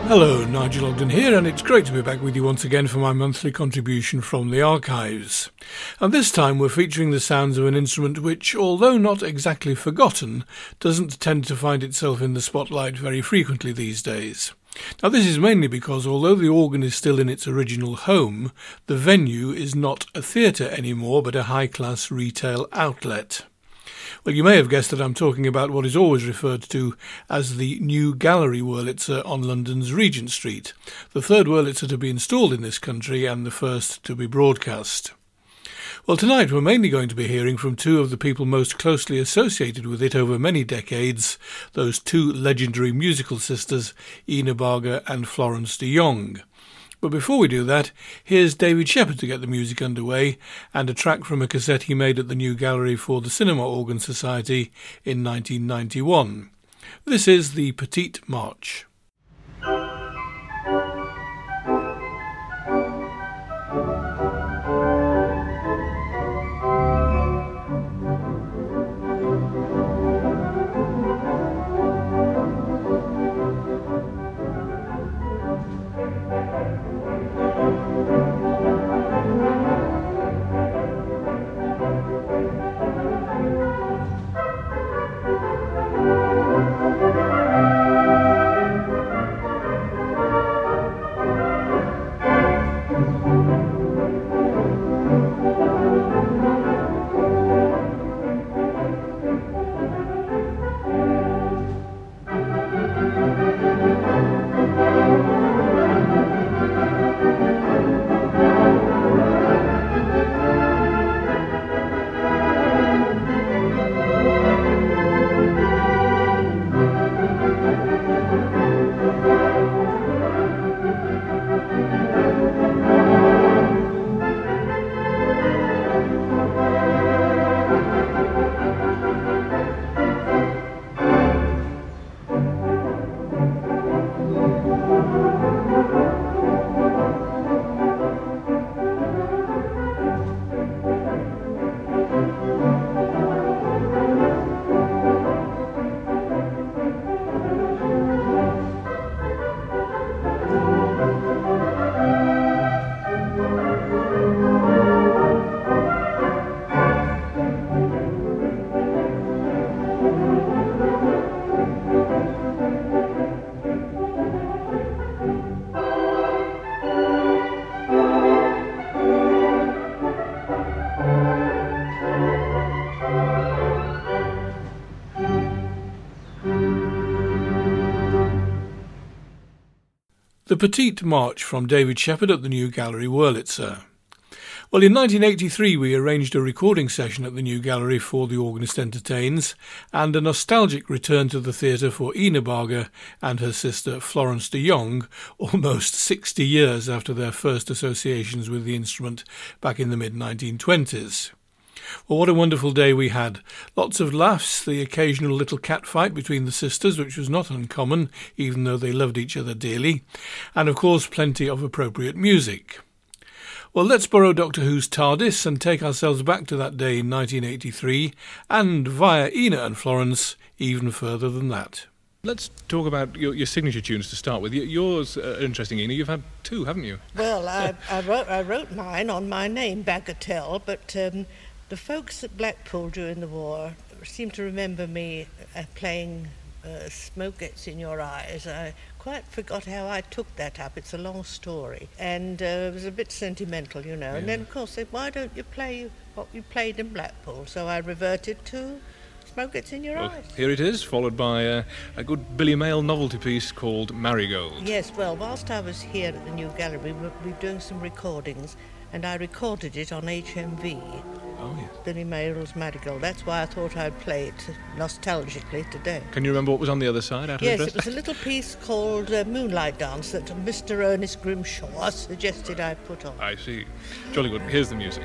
Hello, Nigel Ogden here, and it's great to be back with you once again for my monthly contribution from the archives. And this time we're featuring the sounds of an instrument which, although not exactly forgotten, doesn't tend to find itself in the spotlight very frequently these days. Now this is mainly because although the organ is still in its original home, the venue is not a theatre anymore but a high-class retail outlet. Well, you may have guessed that I'm talking about what is always referred to as the New Gallery Wurlitzer on London's Regent Street, the third Wurlitzer to be installed in this country and the first to be broadcast. Well, tonight we're mainly going to be hearing from two of the people most closely associated with it over many decades, those two legendary musical sisters, Ina Barger and Florence de Jong. But before we do that, here's David Shepherd to get the music underway, and a track from a cassette he made at the New Gallery for the Cinema Organ Society in 1991. This is the Petite March. The Petite March from David Shepherd at the New Gallery Wurlitzer. Well, in 1983 we arranged a recording session at the New Gallery for The Organist Entertains, and a nostalgic return to the theatre for Ina Barger and her sister Florence de Jong, almost 60 years after their first associations with the instrument back in the mid-1920s. Well, what a wonderful day we had. Lots of laughs, the occasional little cat fight between the sisters, which was not uncommon, even though they loved each other dearly, and of course plenty of appropriate music. Well, let's borrow Doctor Who's TARDIS and take ourselves back to that day in 1983, and via Ina and Florence, even further than that. Let's talk about your signature tunes to start with. Yours are interesting, Ina. You've had two, haven't you? Well, I wrote mine on my name, Bagatelle, but the folks at Blackpool during the war seem to remember me playing Smoke Gets in Your Eyes. I quite forgot how I took that up. It's a long story. And it was a bit sentimental, you know. Yeah. And then, of course, they said, why don't you play what you played in Blackpool? So I reverted to Smoke Gets in Your Eyes. Here it is, followed by a good Billy Mayle novelty piece called Marigold. Yes, well, whilst I was here at the New Gallery, we were doing some recordings, and I recorded it on HMV. Oh, yes. Billy Mayall's Marigold. That's why I thought I'd play it nostalgically today. Can you remember what was on the other side? Yes, it was a little piece called Moonlight Dance that Mr. Ernest Grimshaw suggested I put on. I see. Jolly good. Here's the music.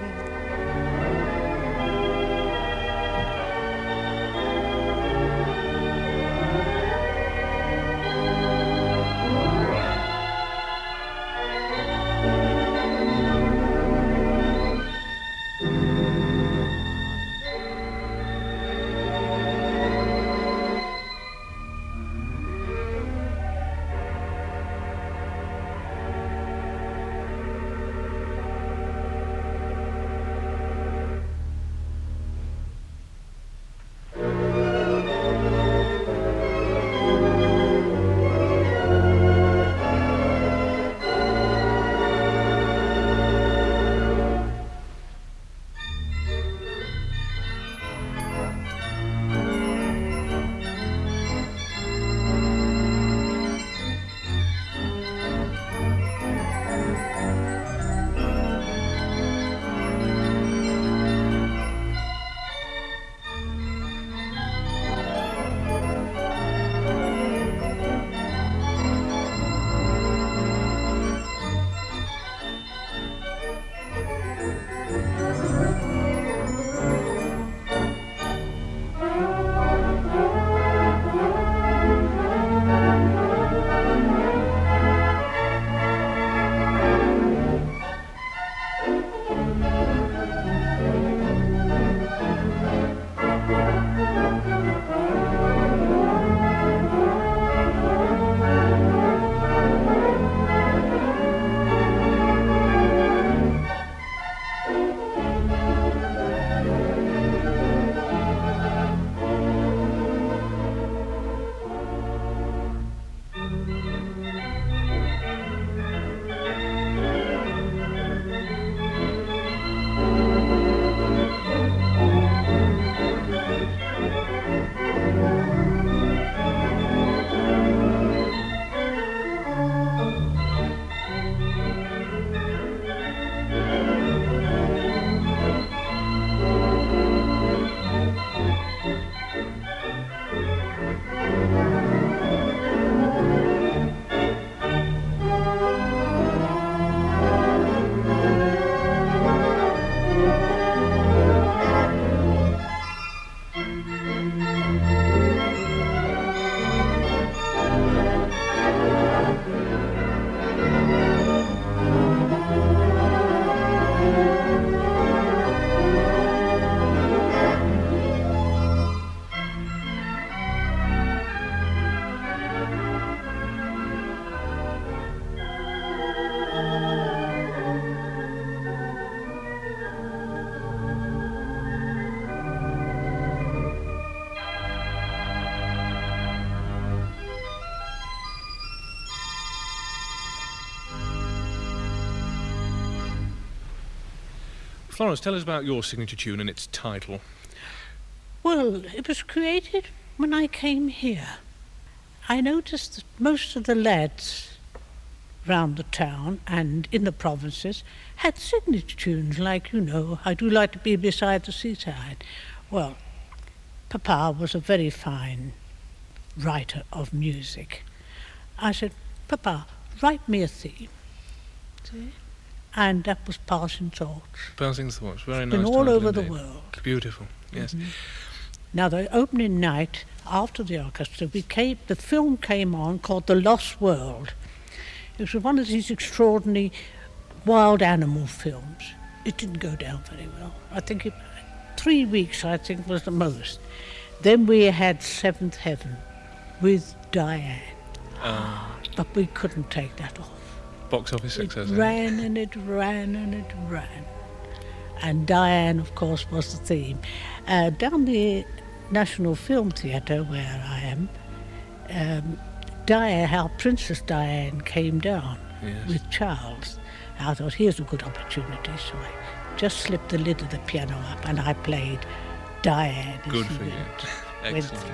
Florence, tell us about your signature tune and its title. Well, it was created when I came here. I noticed that most of the lads round the town and in the provinces had signature tunes like, I Do Like to Be Beside the Seaside. Well, Papa was a very fine writer of music. I said, Papa, write me a theme. See? And that was Passing Thoughts. Passing Thoughts, very It's nice. been all over indeed. the world. Beautiful, yes. Mm-hmm. Now, the opening night, after the orchestra, the film came on called The Lost World. It was one of these extraordinary wild animal films. It didn't go down very well. I think 3 weeks, was the most. Then we had Seventh Heaven with Diane. But we couldn't take that off. Box office success. It ran and it ran and it ran. And Diane, of course, was the theme. Down the National Film Theatre, where I am, our Princess Diane came down with Charles. I thought, here's a good opportunity, so I just slipped the lid of the piano up and I played Diane. Good for you. Excellent.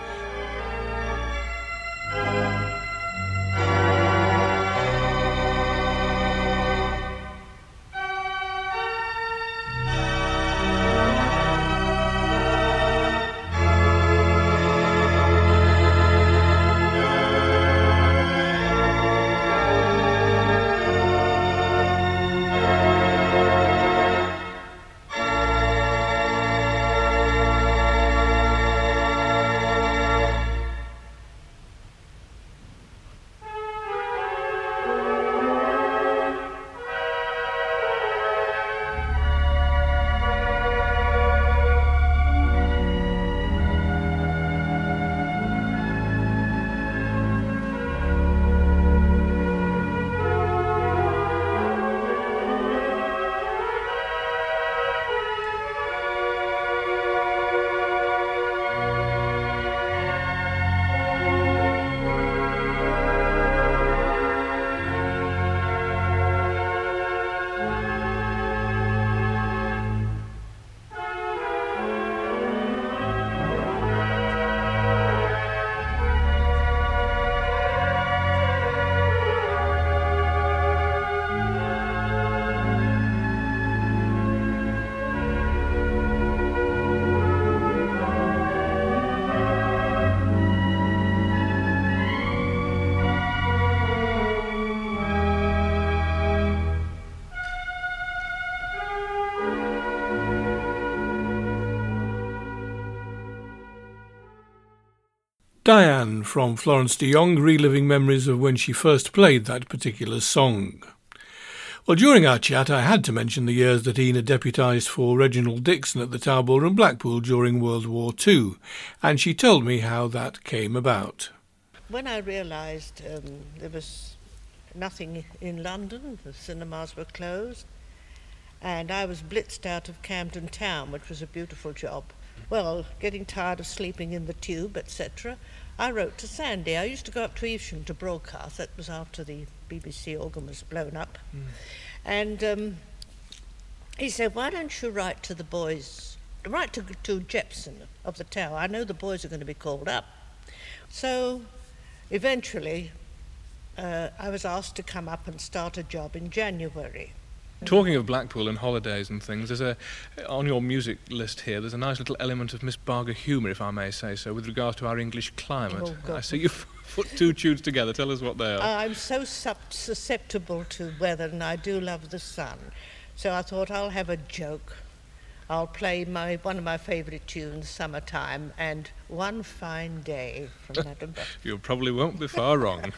Diane from Florence de Jong, reliving memories of when she first played that particular song. Well, during our chat I had to mention the years that Ina deputised for Reginald Dixon at the Tower Ballroom Blackpool during World War II, and she told me how that came about. When I realised there was nothing in London, the cinemas were closed, and I was blitzed out of Camden Town, which was a beautiful job. Well, getting tired of sleeping in the tube, etc., I wrote to Sandy. I used to go up to Evesham to broadcast. That was after the BBC organ was blown up. And he said, why don't you write to the boys, write to Jepson of the Tower. I know the boys are going to be called up. So eventually I was asked to come up and start a job in January. Talking of Blackpool and holidays and things, on your music list here, there's a nice little element of Miss Barger humour, if I may say so, with regards to our English climate. Oh, God. I see you've put two tunes together. Tell us what they are. I'm so susceptible to weather, and I do love the sun. So I thought I'll have a joke. I'll play one of my favourite tunes, Summertime, and One Fine Day from Madame Butterfly. You probably won't be far wrong.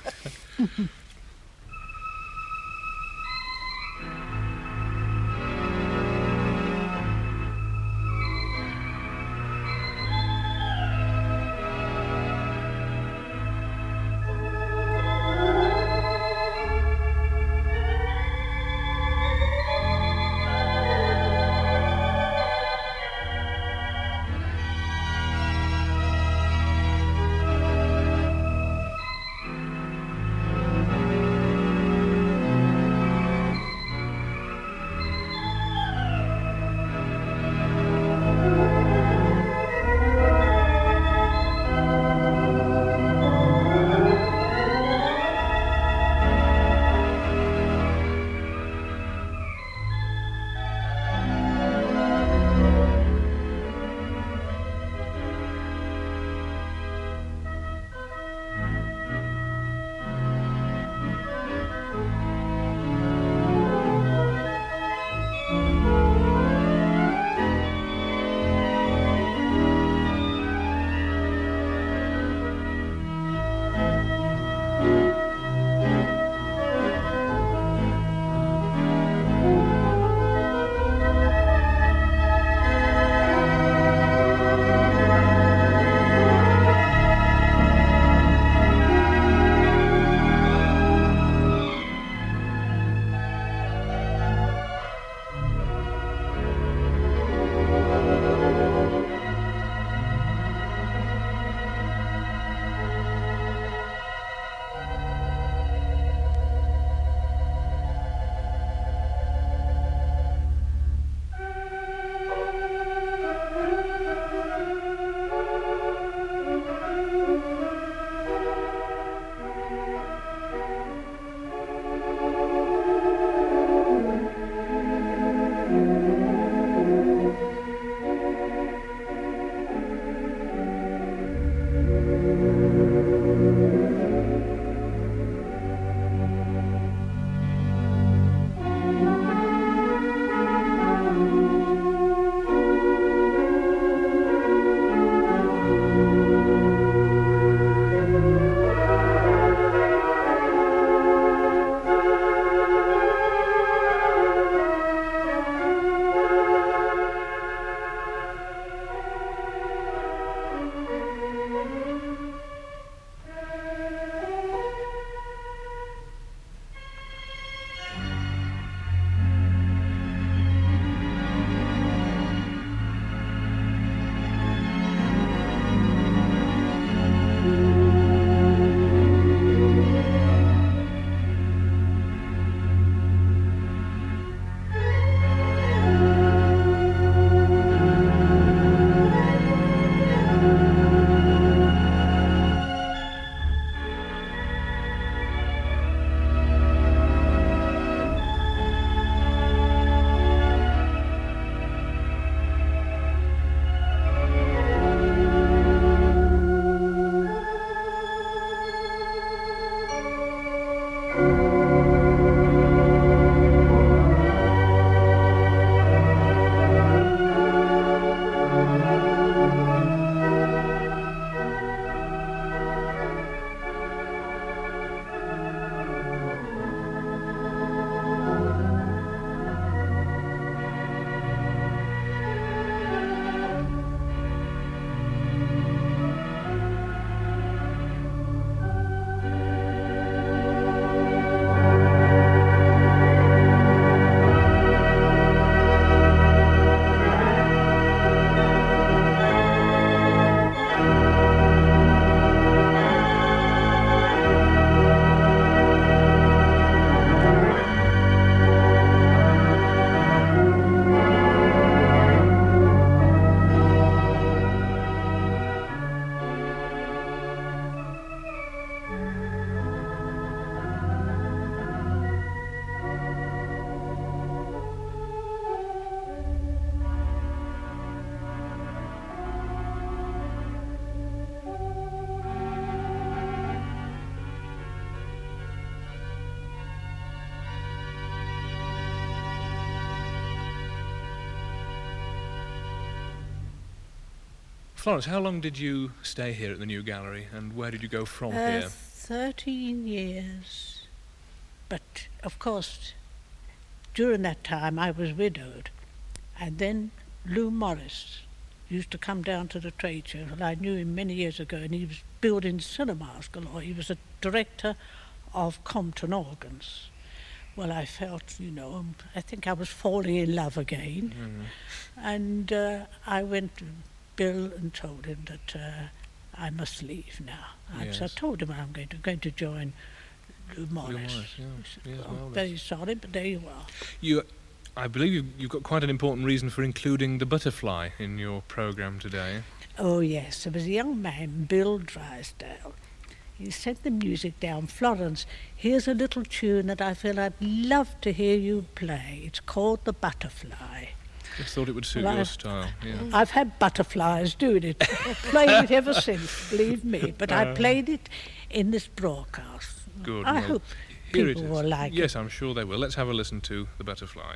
Florence, how long did you stay here at the New Gallery, and where did you go from here? 13 years. But, of course, during that time I was widowed. And then Lou Morris used to come down to the trade show, and I knew him many years ago, and he was building cinemas galore. He was a director of Compton Organs. Well, I felt, I think I was falling in love again. And I went to Bill and told him that I must leave now. Yes. So I told him I'm going to join Lou Morris. Very sorry, but there you are. I believe you've got quite an important reason for including the butterfly in your programme today. Oh, yes. There was a young man, Bill Drysdale. He sent the music down. Florence, here's a little tune that I feel I'd love to hear you play. It's called The Butterfly. Just thought it would suit your style. Yeah. I've had butterflies doing it. I've played it ever since, believe me. But I played it in this broadcast. Good. I hope people will like it. Yes, I'm sure they will. Let's have a listen to The Butterfly.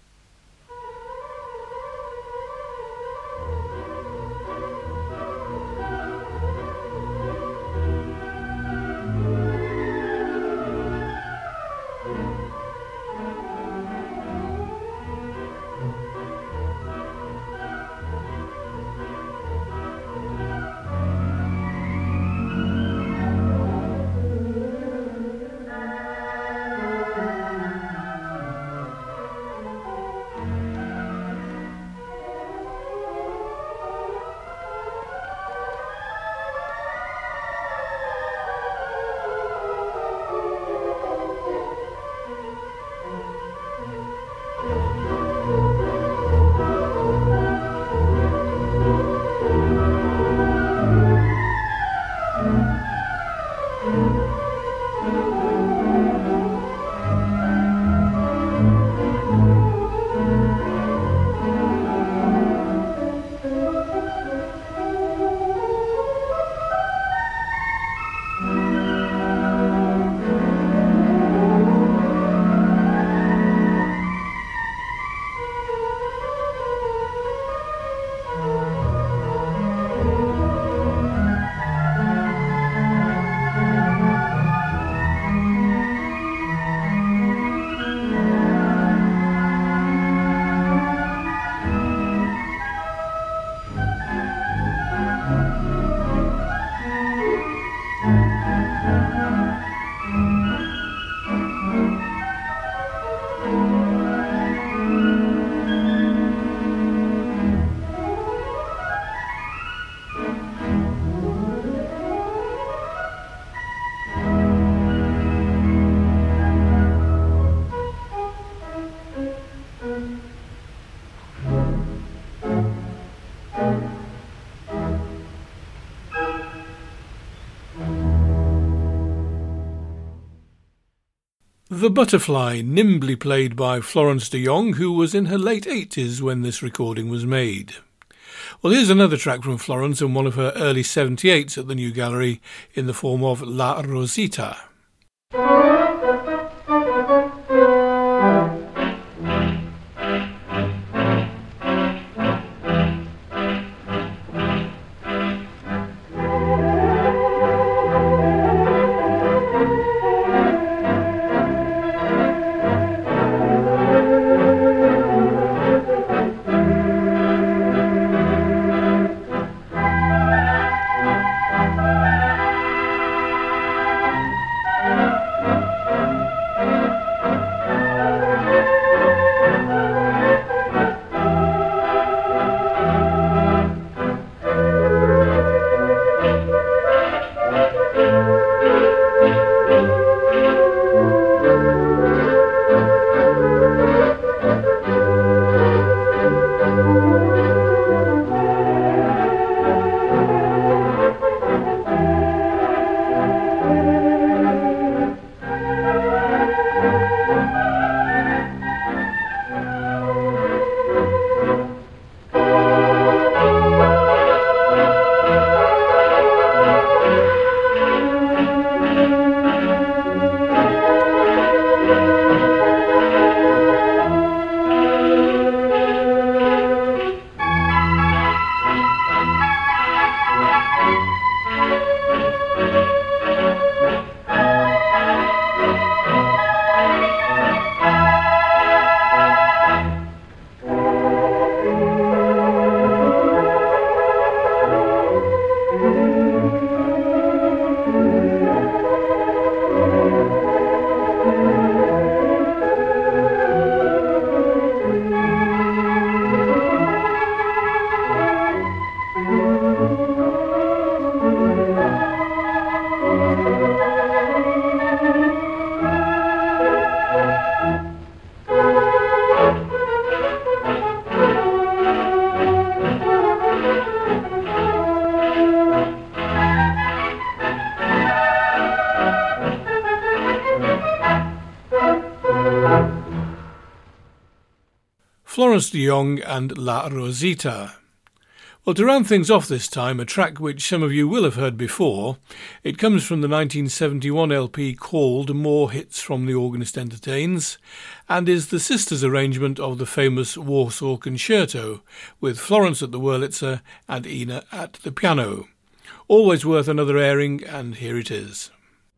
The Butterfly, nimbly played by Florence de Jong, who was in her late 80s when this recording was made. Well, here's another track from Florence and one of her early 78s at the New Gallery in the form of La Rosita. Florence de Jong and La Rosita. Well, to round things off this time, a track which some of you will have heard before. It comes from the 1971 LP called More Hits from the Organist Entertains, and is the sisters' arrangement of the famous Warsaw Concerto, with Florence at the Wurlitzer and Ina at the piano. Always worth another airing, and here it is.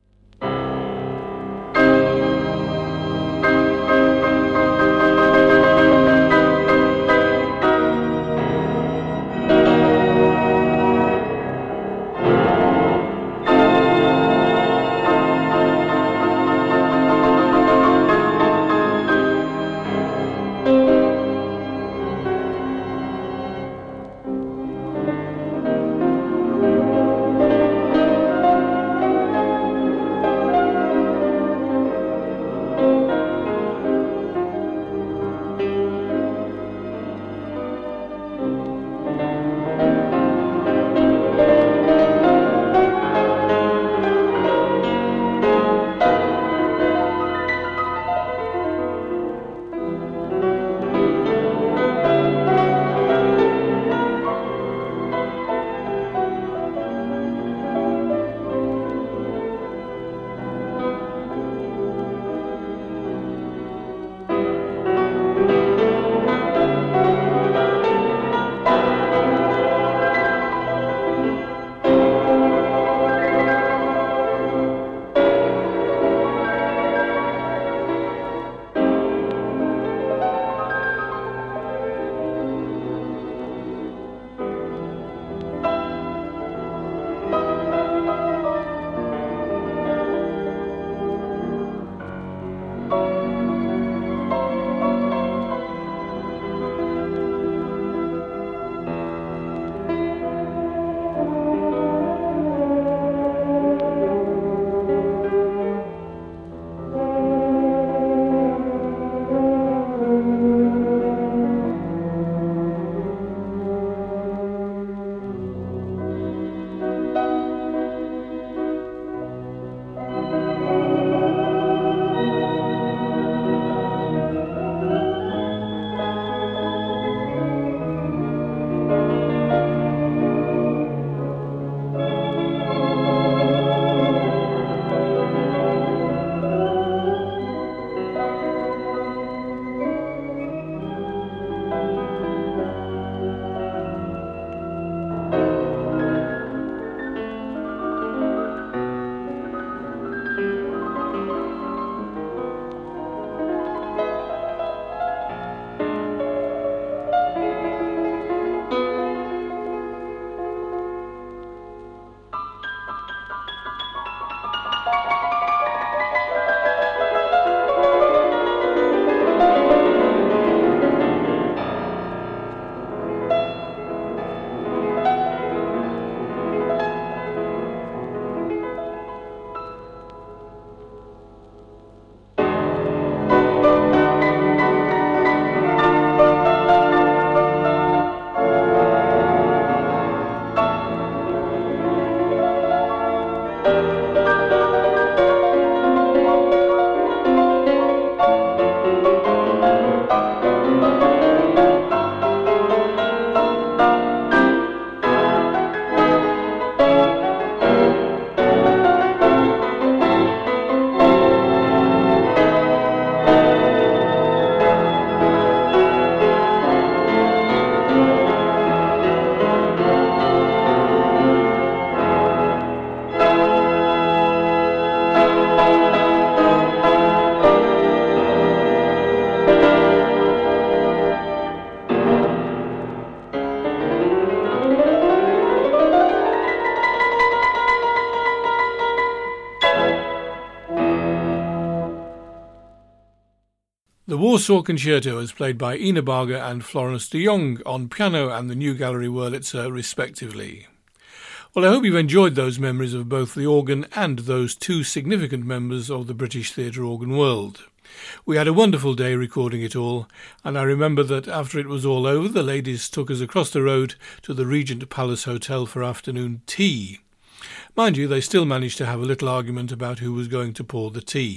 The Warsaw Concerto is played by Ina Barger and Florence de Jong on piano and the New Gallery Wurlitzer respectively. Well, I hope you've enjoyed those memories of both the organ and those two significant members of the British theatre organ world. We had a wonderful day recording it all, and I remember that after it was all over, the ladies took us across the road to the Regent Palace Hotel for afternoon tea. Mind you, they still managed to have a little argument about who was going to pour the tea.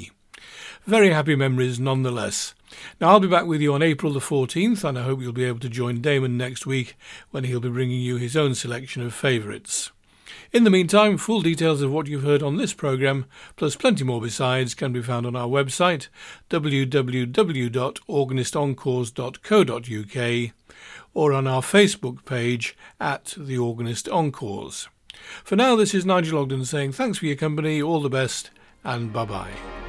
Very happy memories nonetheless. Now, I'll be back with you on April the 14th, and I hope you'll be able to join Damon next week when he'll be bringing you his own selection of favourites. In the meantime, full details of what you've heard on this programme, plus plenty more besides, can be found on our website, www.organistencores.co.uk, or on our Facebook page at The Organist Encores. For now, this is Nigel Ogden saying thanks for your company, all the best, and bye-bye.